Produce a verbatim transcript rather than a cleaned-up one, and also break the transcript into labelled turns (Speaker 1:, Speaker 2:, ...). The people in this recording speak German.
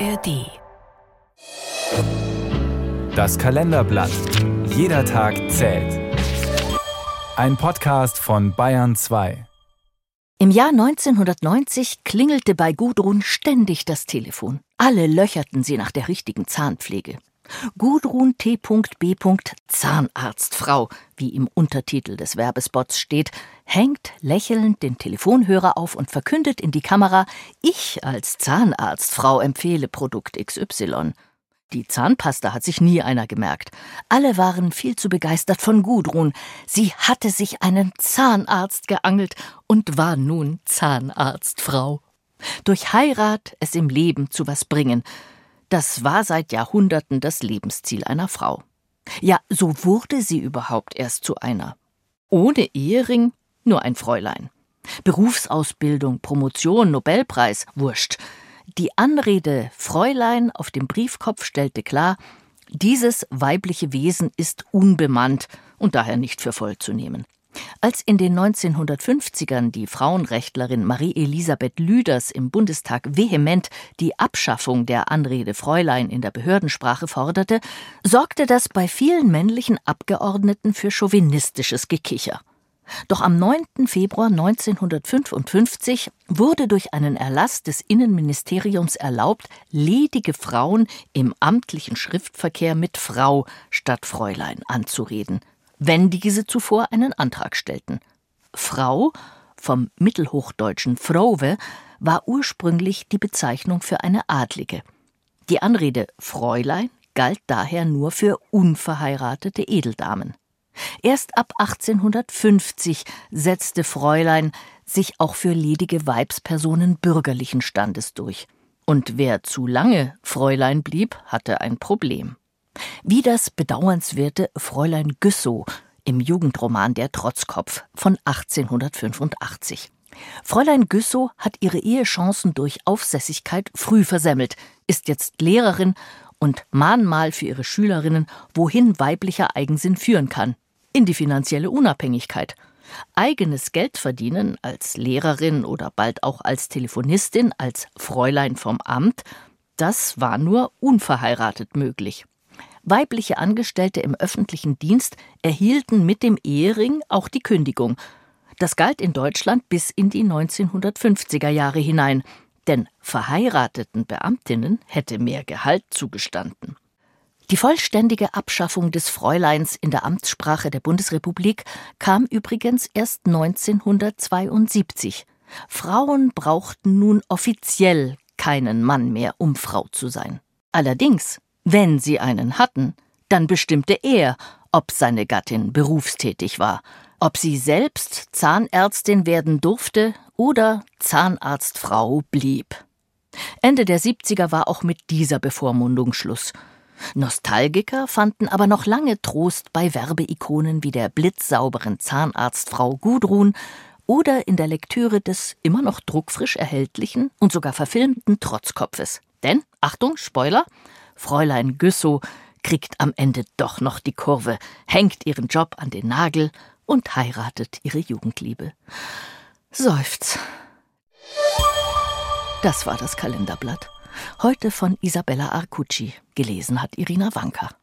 Speaker 1: R D.
Speaker 2: Das Kalenderblatt. Jeder Tag zählt. Ein Podcast von Bayern zwei.
Speaker 1: Im Jahr neunzehnhundertneunzig klingelte bei Gudrun ständig das Telefon. Alle löcherten sie nach der richtigen Zahnpflege. Gudrun T B. Zahnarztfrau, wie im Untertitel des Werbespots steht, hängt lächelnd den Telefonhörer auf und verkündet in die Kamera: Ich als Zahnarztfrau empfehle Produkt X Y. Die Zahnpasta hat sich nie einer gemerkt. Alle waren viel zu begeistert von Gudrun. Sie hatte sich einen Zahnarzt geangelt und war nun Zahnarztfrau. Durch Heirat es im Leben zu was bringen. Das war seit Jahrhunderten das Lebensziel einer Frau. Ja, so wurde sie überhaupt erst zu einer. Ohne Ehering nur ein Fräulein. Berufsausbildung, Promotion, Nobelpreis, wurscht. Die Anrede Fräulein auf dem Briefkopf stellte klar, dieses weibliche Wesen ist unbemannt und daher nicht für voll zu nehmen. Als in den neunzehnhundertfünfzigern die Frauenrechtlerin Marie-Elisabeth Lüders im Bundestag vehement die Abschaffung der Anrede Fräulein in der Behördensprache forderte, sorgte das bei vielen männlichen Abgeordneten für chauvinistisches Gekicher. Doch am neunten Februar neunzehnhundertfünfundfünfzig wurde durch einen Erlass des Innenministeriums erlaubt, ledige Frauen im amtlichen Schriftverkehr mit Frau statt Fräulein anzureden, wenn diese zuvor einen Antrag stellten. Frau, vom mittelhochdeutschen Frauwe, war ursprünglich die Bezeichnung für eine Adlige. Die Anrede Fräulein galt daher nur für unverheiratete Edeldamen. Erst ab achtzehnhundertfünfzig setzte Fräulein sich auch für ledige Weibspersonen bürgerlichen Standes durch. Und wer zu lange Fräulein blieb, hatte ein Problem. Wie das bedauernswerte Fräulein Güssow im Jugendroman Der Trotzkopf von achtzehnhundertfünfundachtzig. Fräulein Güssow hat ihre Ehechancen durch Aufsässigkeit früh versemmelt, ist jetzt Lehrerin und Mahnmal für ihre Schülerinnen, wohin weiblicher Eigensinn führen kann: in die finanzielle Unabhängigkeit. Eigenes Geld verdienen als Lehrerin oder bald auch als Telefonistin, als Fräulein vom Amt, das war nur unverheiratet möglich. Weibliche Angestellte im öffentlichen Dienst erhielten mit dem Ehering auch die Kündigung. Das galt in Deutschland bis in die neunzehnhundertfünfziger Jahre hinein, denn verheirateten Beamtinnen hätte mehr Gehalt zugestanden. Die vollständige Abschaffung des Fräuleins in der Amtssprache der Bundesrepublik kam übrigens erst neunzehnhundertzweiundsiebzig. Frauen brauchten nun offiziell keinen Mann mehr, um Frau zu sein. Allerdings, wenn sie einen hatten, dann bestimmte er, ob seine Gattin berufstätig war, ob sie selbst Zahnärztin werden durfte oder Zahnarztfrau blieb. Ende der siebziger war auch mit dieser Bevormundung Schluss. Nostalgiker fanden aber noch lange Trost bei Werbeikonen wie der blitzsauberen Zahnarztfrau Gudrun oder in der Lektüre des immer noch druckfrisch erhältlichen und sogar verfilmten Trotzkopfes. Denn, Achtung, Spoiler, Fräulein Güssow kriegt am Ende doch noch die Kurve, hängt ihren Job an den Nagel und heiratet ihre Jugendliebe. Seufz. Das war das Kalenderblatt. Heute von Isabella Arcucci. Gelesen hat Irina Wanka.